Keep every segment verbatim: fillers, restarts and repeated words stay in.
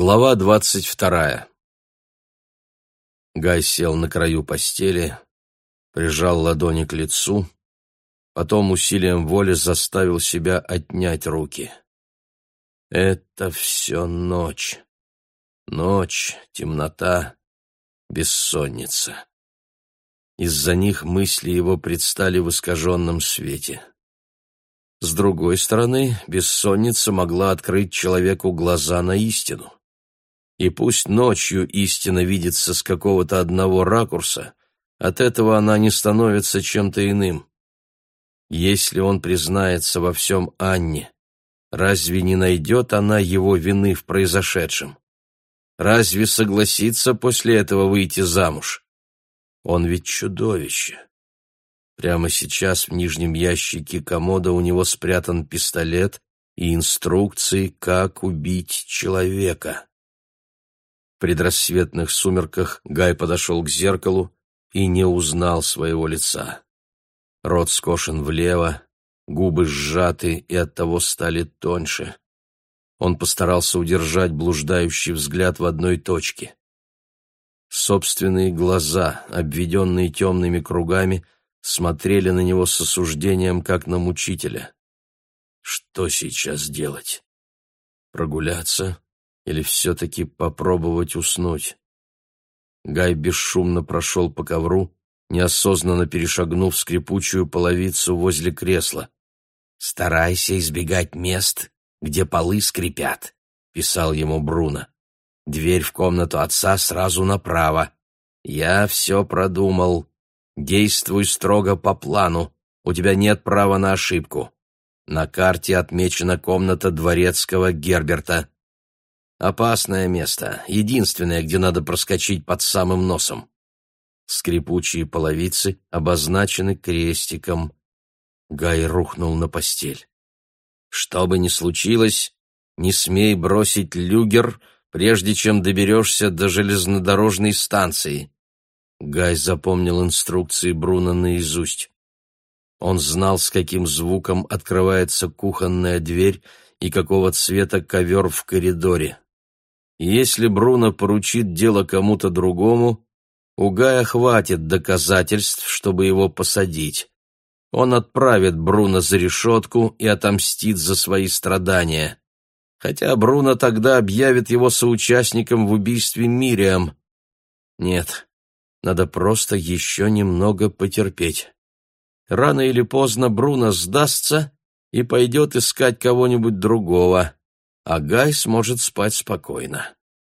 Глава двадцать вторая. Гай сел на краю постели, прижал ладони к лицу, потом усилием воли заставил себя отнять руки. Это все ночь. Ночь, темнота, бессонница. Из-за них мысли его предстали в искаженном свете. С другой стороны, бессонница могла открыть человеку глаза на истину. И пусть ночью истина видится с какого-то одного ракурса, от этого она не становится чем-то иным. Если он признается во всем Анне, разве не найдет она его вины в произошедшем? Разве согласится после этого выйти замуж? Он ведь чудовище. Прямо сейчас в нижнем ящике комода у него спрятан пистолет и инструкции, как убить человека. В предрассветных сумерках Гай подошел к зеркалу и не узнал своего лица. Рот скошен влево, губы сжаты и оттого стали тоньше. Он постарался удержать блуждающий взгляд в одной точке. Собственные глаза, обведенные темными кругами, смотрели на него с осуждением, как на мучителя. Что сейчас делать? Прогуляться? Или все-таки попробовать уснуть? Гай бесшумно прошел по ковру, неосознанно перешагнув скрипучую половицу возле кресла. «Старайся избегать мест, где полы скрипят», — писал ему Бруно. «Дверь в комнату отца сразу направо. Я все продумал. Действуй строго по плану. У тебя нет права на ошибку. На карте отмечена комната дворецкого Герберта. Опасное место, единственное, где надо проскочить под самым носом. Скрипучие половицы обозначены крестиком». Гай рухнул на постель. «Что бы ни случилось, не смей бросить люгер, прежде чем доберешься до железнодорожной станции». Гай запомнил инструкции Бруно наизусть. Он знал, с каким звуком открывается кухонная дверь и какого цвета ковер в коридоре. Если Бруно поручит дело кому-то другому, у Гая хватит доказательств, чтобы его посадить. Он отправит Бруно за решетку и отомстит за свои страдания. Хотя Бруно тогда объявит его соучастником в убийстве Мириам. Нет, надо просто еще немного потерпеть. Рано или поздно Бруно сдастся и пойдет искать кого-нибудь другого, а Гай сможет спать спокойно.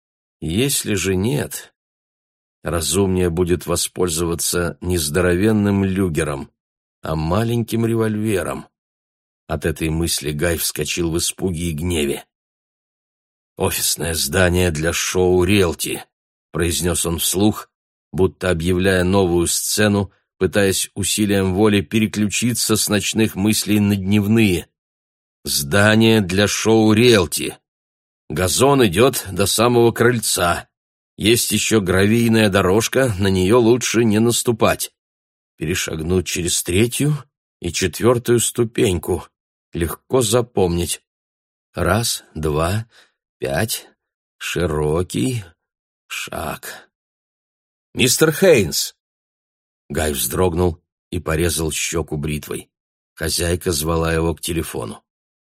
Если же нет, разумнее будет воспользоваться не здоровенным люгером, а маленьким револьвером. От этой мысли Гай вскочил в испуге и гневе. «Офисное здание для шоу «Риэлти», — произнес он вслух, будто объявляя новую сцену, пытаясь усилием воли переключиться с ночных мыслей на дневные. «Здание для шоу «Риэлти». Газон идет до самого крыльца. Есть еще гравийная дорожка, на нее лучше не наступать. Перешагнуть через третью и четвертую ступеньку. Легко запомнить. Раз, два, пять. Широкий шаг. «Мистер Хейнс!» Гай вздрогнул и порезал щеку бритвой. Хозяйка звала его к телефону.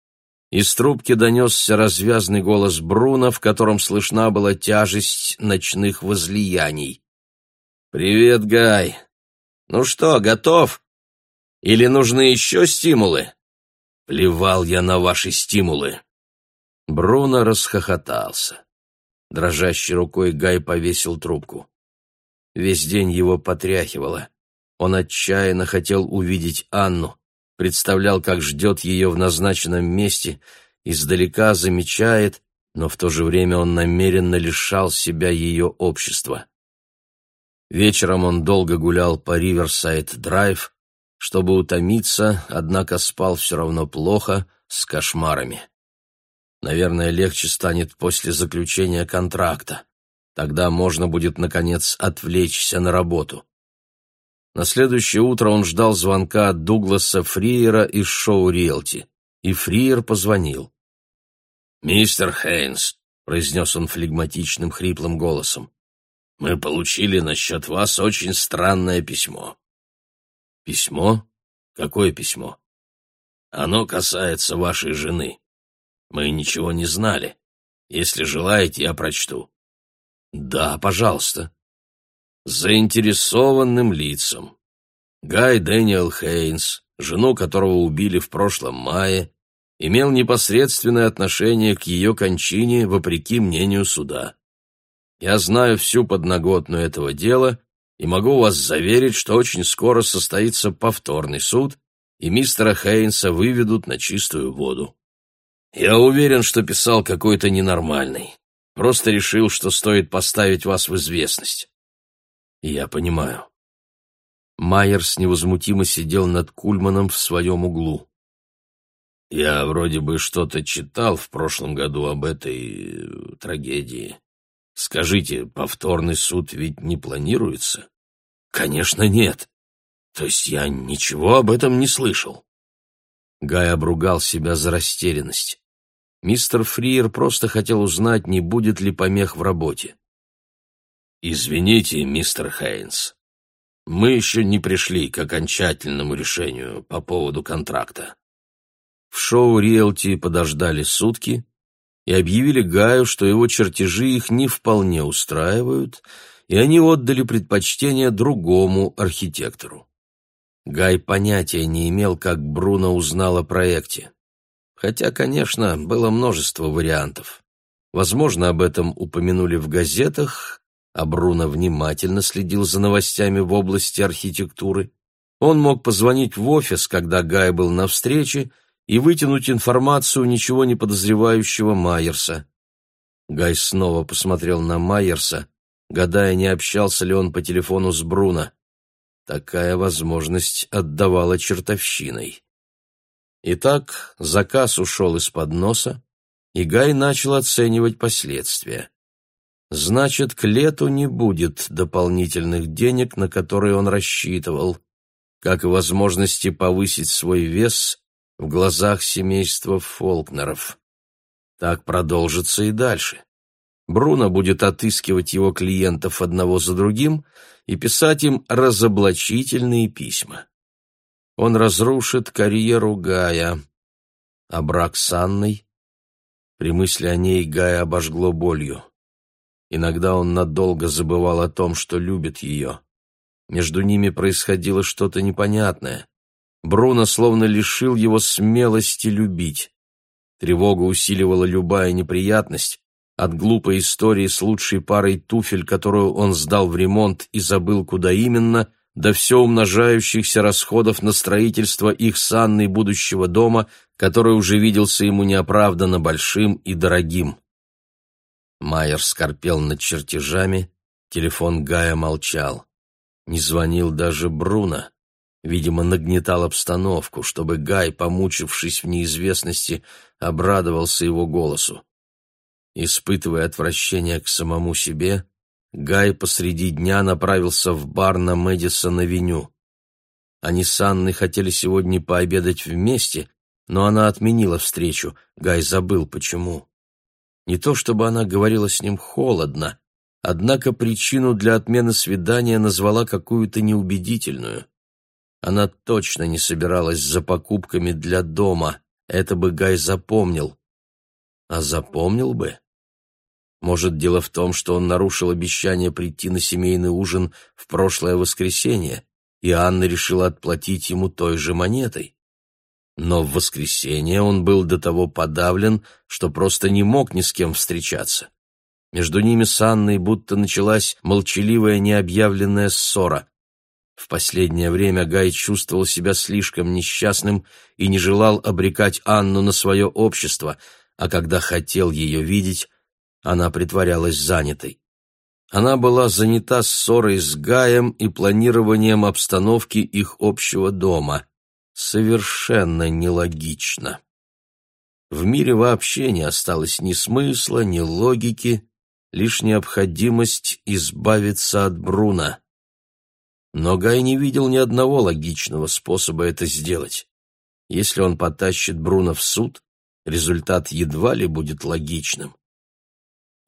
Из трубки донесся развязный голос Бруно, в котором слышна была тяжесть ночных возлияний. «Привет, Гай! Ну что, готов? Или нужны еще стимулы?» «Плевал я на ваши стимулы!» Бруно расхохотался. Дрожащей рукой Гай повесил трубку. Весь день его потряхивало. Он отчаянно хотел увидеть Анну, представлял, как ждет ее в назначенном месте, издалека замечает, но в то же время он намеренно лишал себя ее общества. Вечером он долго гулял по Риверсайд-драйв, чтобы утомиться, однако спал все равно плохо, с кошмарами. Наверное, легче станет после заключения контракта. Тогда можно будет, наконец, отвлечься на работу. На следующее утро он ждал звонка от Дугласа Фриера из шоу «Риэлти», и Фриер позвонил. «Мистер Хейнс, произнес он флегматичным хриплым голосом. «Мы получили насчет вас очень странное письмо». «Письмо? Какое письмо?» «Оно касается вашей жены. Мы ничего не знали. Если желаете, я прочту». «Да, пожалуйста». «Заинтересованным лицам. Гай Дэниел Хейнс, жену которого убили в прошлом мае, имел непосредственное отношение к ее кончине вопреки мнению суда. Я знаю всю подноготную этого дела и могу вас заверить, что очень скоро состоится повторный суд, и мистера Хейнса выведут на чистую воду. Я уверен, что писал какой-то ненормальный. Просто решил, что стоит поставить вас в известность». «Я понимаю». Майерс невозмутимо сидел над Кульманом в своем углу. «Я вроде бы что-то читал в прошлом году об этой э, трагедии. Скажите, повторный суд ведь не планируется?» «Конечно, нет. То есть я ничего об этом не слышал». Гай обругал себя за растерянность. Мистер Фриер просто хотел узнать, не будет ли помех в работе. «Извините, мистер Хейнс, мы еще не пришли к окончательному решению по поводу контракта». В шоу «Риэлти» подождали сутки и объявили Гаю, что его чертежи их не вполне устраивают, и они отдали предпочтение другому архитектору. Гай понятия не имел, как Бруно узнал о проекте. Хотя, конечно, было множество вариантов. Возможно, об этом упомянули в газетах, а Бруно внимательно следил за новостями в области архитектуры. Он мог позвонить в офис, когда Гай был на встрече, и вытянуть информацию ничего не подозревающего Майерса. Гай снова посмотрел на Майерса, гадая, не общался ли он по телефону с Бруно. Такая возможность отдавала чертовщиной. Итак, заказ ушел из-под носа, и Гай начал оценивать последствия. Значит, к лету не будет дополнительных денег, на которые он рассчитывал, как и возможности повысить свой вес в глазах семейства Фолкнеров. Так продолжится и дальше. Бруно будет отыскивать его клиентов одного за другим и писать им разоблачительные письма. Он разрушит карьеру Гая, а брак с Анной? При мысли о ней Гая обожгло болью. Иногда он надолго забывал о том, что любит ее. Между ними происходило что-то непонятное. Бруно словно лишил его смелости любить. Тревога усиливала любая неприятность, от глупой истории с лучшей парой туфель, которую он сдал в ремонт и забыл, куда именно, до все умножающихся расходов на строительство их с Анной будущего дома, который уже виделся ему неоправданно большим и дорогим. Майер скорпел над чертежами, телефон Гая молчал. Не звонил даже Бруно. Видимо, нагнетал обстановку, чтобы Гай, помучившись в неизвестности, обрадовался его голосу. Испытывая отвращение к самому себе, Гай посреди дня направился в бар на Мэдисон-авеню. Они с Анной хотели сегодня пообедать вместе, но она отменила встречу, Гай забыл почему. Не то чтобы она говорила с ним холодно, однако причину для отмены свидания назвала какую-то неубедительную. Она точно не собиралась за покупками для дома, это бы Гай запомнил. А запомнил бы? Может, дело в том, что он нарушил обещание прийти на семейный ужин в прошлое воскресенье, и Анна решила отплатить ему той же монетой. Но в воскресенье он был до того подавлен, что просто не мог ни с кем встречаться. Между ними с Анной будто началась молчаливая необъявленная ссора. В последнее время Гай чувствовал себя слишком несчастным и не желал обрекать Анну на свое общество, а когда хотел ее видеть, она притворялась занятой. Она была занята ссорой с Гаем и планированием обстановки их общего дома. Совершенно нелогично. В мире вообще не осталось ни смысла, ни логики, лишь необходимость избавиться от Бруно. Но Гай не видел ни одного логичного способа это сделать. Если он потащит Бруно в суд, результат едва ли будет логичным.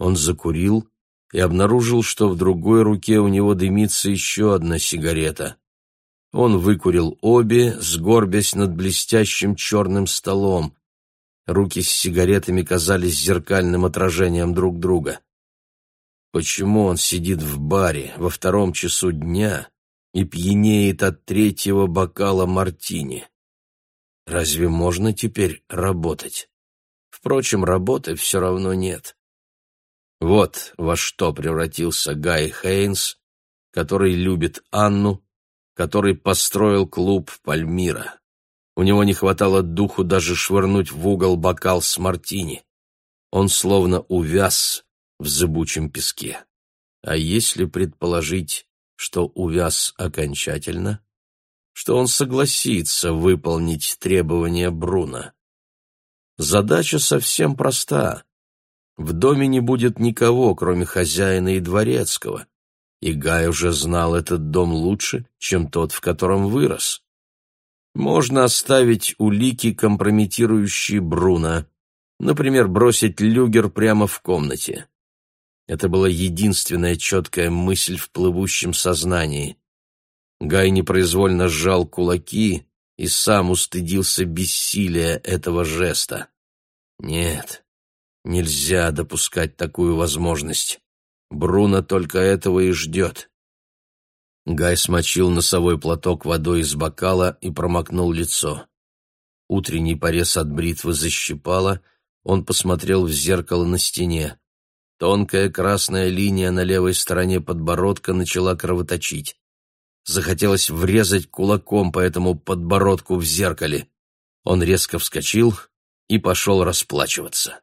Он закурил и обнаружил, что в другой руке у него дымится еще одна сигарета. Он выкурил обе, сгорбясь над блестящим черным столом. Руки с сигаретами казались зеркальным отражением друг друга. Почему он сидит в баре во втором часу дня и пьянеет от третьего бокала мартини? Разве можно теперь работать? Впрочем, работы все равно нет. Вот во что превратился Гай Хейнс, который любит Анну, который построил клуб «Пальмира». У него не хватало духу даже швырнуть в угол бокал с мартини. Он словно увяз в зыбучем песке. А если предположить, что увяз окончательно, что он согласится выполнить требования Бруно? Задача совсем проста. В доме не будет никого, кроме хозяина и дворецкого, и Гай уже знал этот дом лучше, чем тот, в котором вырос. Можно оставить улики, компрометирующие Бруно, например, бросить люгер прямо в комнате. Это была единственная четкая мысль в плывущем сознании. Гай непроизвольно сжал кулаки и сам устыдился бессилия этого жеста. Нет, нельзя допускать такую возможность. Бруно только этого и ждет. Гай смочил носовой платок водой из бокала и промокнул лицо. Утренний порез от бритвы защипало, он посмотрел в зеркало на стене. Тонкая красная линия на левой стороне подбородка начала кровоточить. Захотелось врезать кулаком по этому подбородку в зеркале. Он резко вскочил и пошел расплачиваться.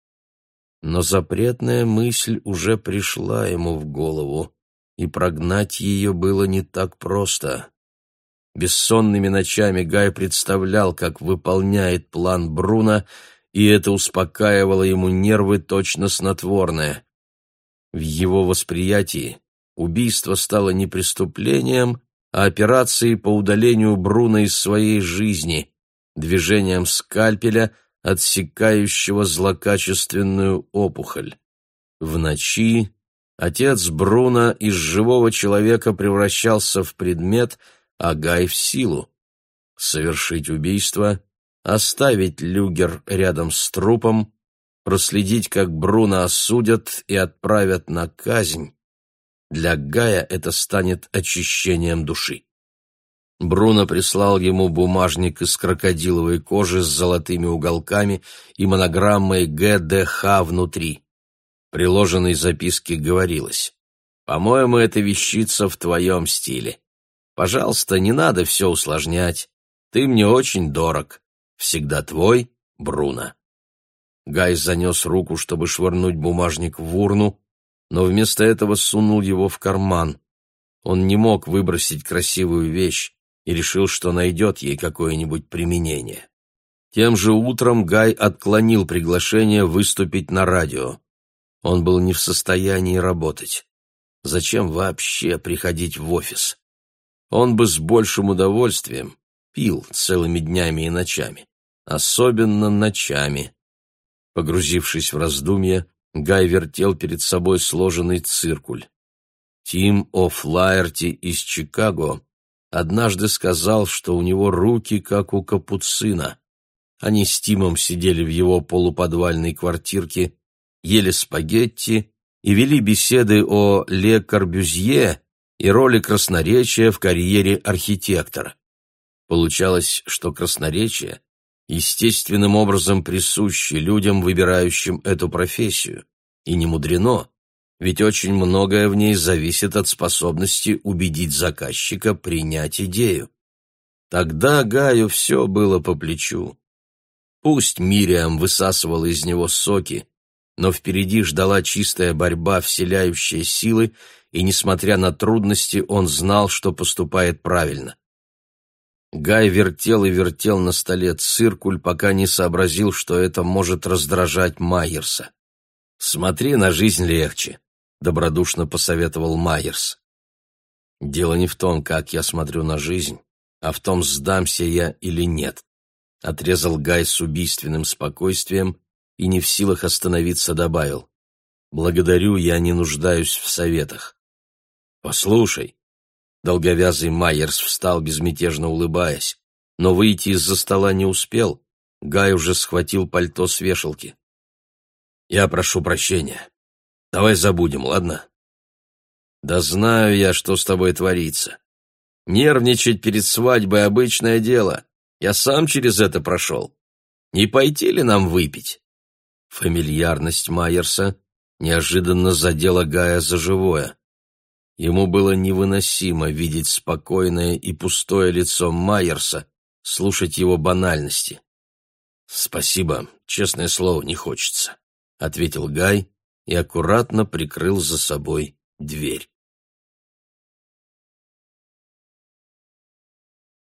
Но запретная мысль уже пришла ему в голову, и прогнать ее было не так просто. Бессонными ночами Гай представлял, как выполняет план Бруно, и это успокаивало ему нервы точно снотворное. В его восприятии убийство стало не преступлением, а операцией по удалению Бруно из своей жизни, движением скальпеля, отсекающего злокачественную опухоль. В ночи отец Бруно из живого человека превращался в предмет, а Гай в силу. Совершить убийство, оставить люгер рядом с трупом, проследить, как Бруно осудят и отправят на казнь. Для Гая это станет очищением души. Бруно прислал ему бумажник из крокодиловой кожи с золотыми уголками и монограммой Г Д Х внутри. В приложенной записке говорилось: «По-моему, эта вещица в твоем стиле. Пожалуйста, не надо все усложнять. Ты мне очень дорог. Всегда твой, Бруно». Гай занес руку, чтобы швырнуть бумажник в урну, но вместо этого сунул его в карман. Он не мог выбросить красивую вещь и решил, что найдет ей какое-нибудь применение. Тем же утром Гай отклонил приглашение выступить на радио. Он был не в состоянии работать. Зачем вообще приходить в офис? Он бы с большим удовольствием пил целыми днями и ночами, особенно ночами. Погрузившись в раздумья, Гай вертел перед собой сложенный циркуль. Тим О'Флаерти из Чикаго однажды сказал, что у него руки как у капуцина. Они с Тимом сидели в его полуподвальной квартирке, ели спагетти и вели беседы о Ле Корбюзье и роли красноречия в карьере архитектора. Получалось, что красноречие естественным образом присуще людям, выбирающим эту профессию, и не мудрено, ведь очень многое в ней зависит от способности убедить заказчика принять идею. Тогда Гаю все было по плечу. Пусть Мириам высасывала из него соки, но впереди ждала чистая борьба, вселяющая силы, и, несмотря на трудности, он знал, что поступает правильно. Гай вертел и вертел на столе циркуль, пока не сообразил, что это может раздражать Майерса. «Смотри на жизнь легче», — добродушно посоветовал Майерс. «Дело не в том, как я смотрю на жизнь, а в том, сдамся я или нет», — отрезал Гай с убийственным спокойствием и не в силах остановиться добавил. Благодарю, я не нуждаюсь в советах. Послушай. Долговязый Майерс встал, безмятежно улыбаясь, но выйти из-за стола не успел. Гай уже схватил пальто с вешалки. Я прошу прощения. Давай забудем, ладно? Да знаю я, что с тобой творится. Нервничать перед свадьбой — обычное дело. Я сам через это прошел. Не пойти ли нам выпить? Фамильярность Майерса неожиданно задела Гая за живое. Ему было невыносимо видеть спокойное и пустое лицо Майерса, слушать его банальности. «Спасибо, честное слово, не хочется», — ответил Гай и аккуратно прикрыл за собой дверь.